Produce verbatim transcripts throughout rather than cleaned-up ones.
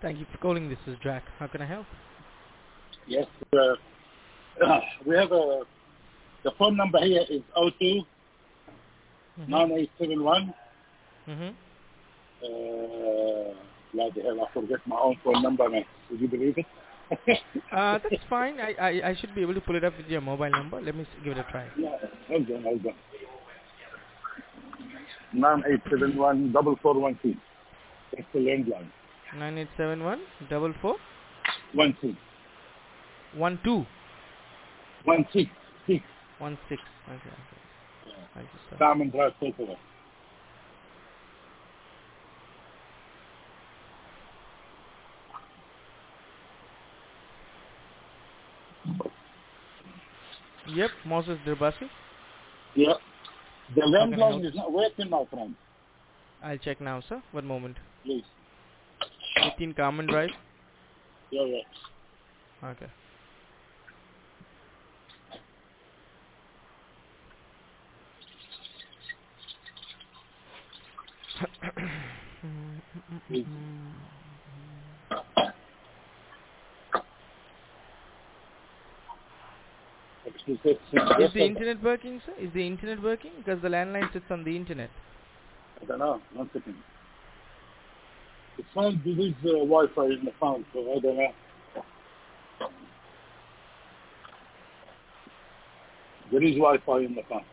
Thank you for calling. This is Jack. How can I help? Yes, uh, we have a, the phone number here is oh two nine eight seven one. Mm-hmm. Uh, bloody hell, I forget my own phone number, man. Would you believe it? Uh, that's fine. I, I I should be able to pull it up with your mobile number. Let me s- give it a try. Yeah, hold on, hold on. nine eight seven one double four one two. That's the landline. Nine eight seven one double four One two. one two One six. Six. one six. Okay. Okay. Thank you, sir. Diamond Drive, Kosovo. Yep, Moses Dirbasi. Yeah. The How can I help? landline is not working, my friend. I'll check now, sir. One moment. Please. eighteen Carmen Drive. Yeah, yeah. Okay. Please. Is the internet working, sir? Is the internet working? Because the landline sits on the internet. I don't know. One second. It sounds there is uh, Wi-Fi in the phone, so I don't know. There is Wi-Fi in the phone.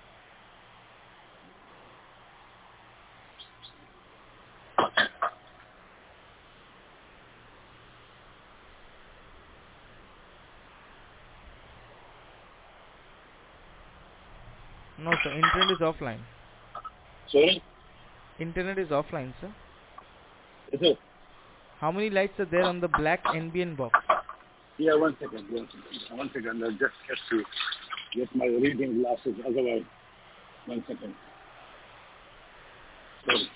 No, sir. Internet is offline. Sorry? Internet is offline, sir. Is it? How many lights are there on the black N B N box? Yeah, one second. One second. One second. I just have to get my reading glasses. Otherwise, one second. Sorry.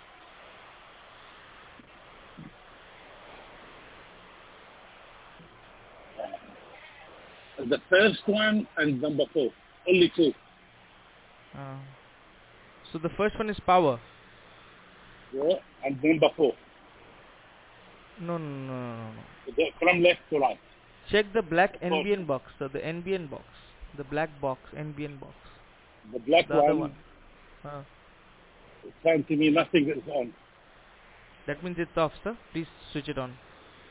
The first one and number four. Only two. Uh, so the first one is power. Yeah, and number four. No, no, no, no, no. no. The, from left to right. Check the black Four. N B N box, sir. The N B N box. The black box, N B N box. The black The one, other one. Uh, it's saying to me nothing is on. that means it's off, sir. Please switch it on.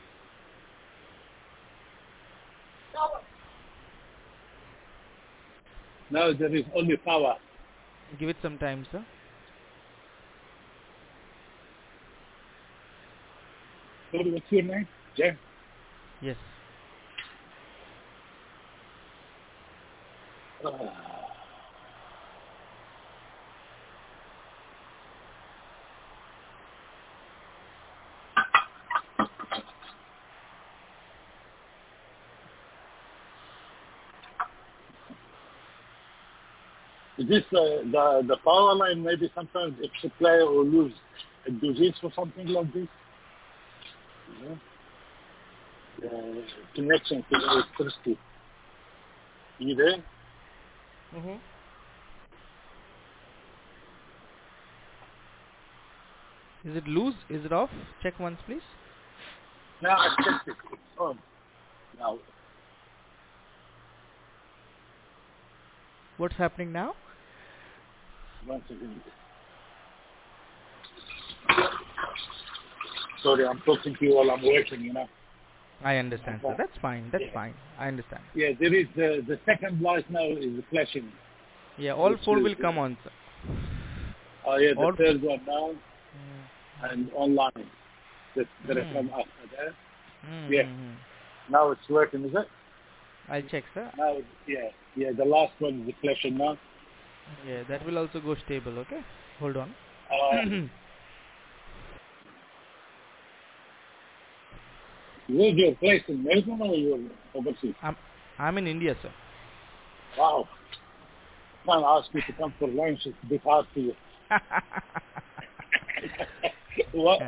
Now there is only power. Give it some time, sir. Sorry, what's your name? Jeff? Yes. Uh, Is this uh, the the power line? Maybe sometimes if supply or lose, it does this or something like this. Yeah. Uh, connection to electricity. You there? Mm-hmm. Is it loose? Is it off? Check once, please. Now I checked it. It's on. Now, What's happening now? one second. Sorry, I'm talking to you while I'm working. You know. I understand, sir. Okay. That's fine. That's Yeah. fine. I understand. Yeah, there is the the second light now is flashing. Yeah, all Which four is, will come on, sir. Oh yeah, the All third one now Mm. and online. That's gonna Mm. come after that. Mm, Yeah. mm, mm. Now it's working, is it? I'll check, sir. Now, yeah, yeah. The last one is flashing now. Yeah, that will also go stable, okay? Hold on. Uh, where's your place in Melbourne or you're overseas? I'm I'm in India, sir. Wow. Can't ask you to come for lunch. It's a bit hard for you. What?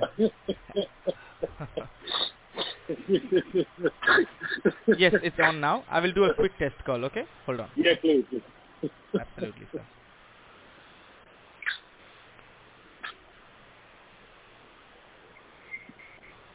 Yes, it's on now. I will do a quick test call, okay? Hold on. Yeah, please. please. Absolutely, sir.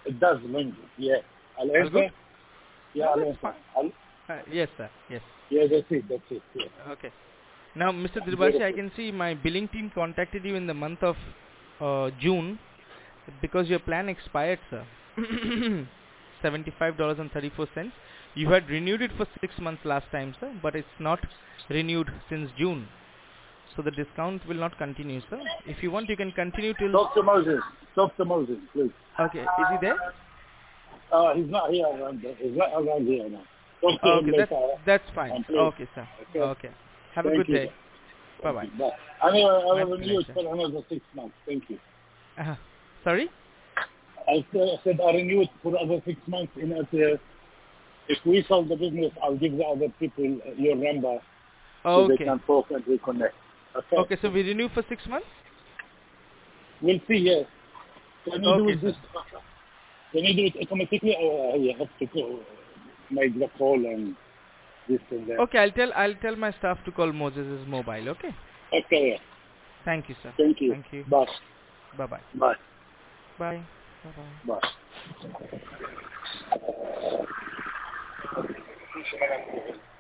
It does ring. Yeah. Al All good? Yeah, No, Al that's fine. Al Uh, yes, sir. Yes. Yeah, that's it. That's it. Yeah. Okay. Now, Mister Dirbashi, I Beautiful. can see my billing team contacted you in the month of uh, June because your plan expired, sir. seventy-five dollars and thirty-four cents. You had renewed it for six months last time, sir, but it's not renewed since June. So the discount will not continue, sir. If you want, you can continue till... Talk to Moses. Talk to Moses, please. Okay. Is he there? Uh, he's not here around there. He's not around here now. Talk to him Okay, that's, later. that's fine. And Sir. please. Okay, sir. Okay. Okay. Have a Thank good you. day. Thank Bye-bye. you. Bye. Anyway, I My will renew it pleasure. for another six months. Thank you. Uh, sorry? I said, I said I renew it for another six months. In it, uh, if we sell the business, I'll give the other people uh, your number so they Okay. can talk and reconnect. Okay. Okay, so we renew for six months? We'll see. Yes. Can you Okay, do sir. this? Can you do it automatically, or uh, you have to go make the call and this and that? Okay, I'll tell I'll tell my staff to call Moses' mobile, okay? Okay. Thank you, sir. Thank you. Thank you. Bye. Bye-bye. Bye. Bye. Bye-bye. Bye.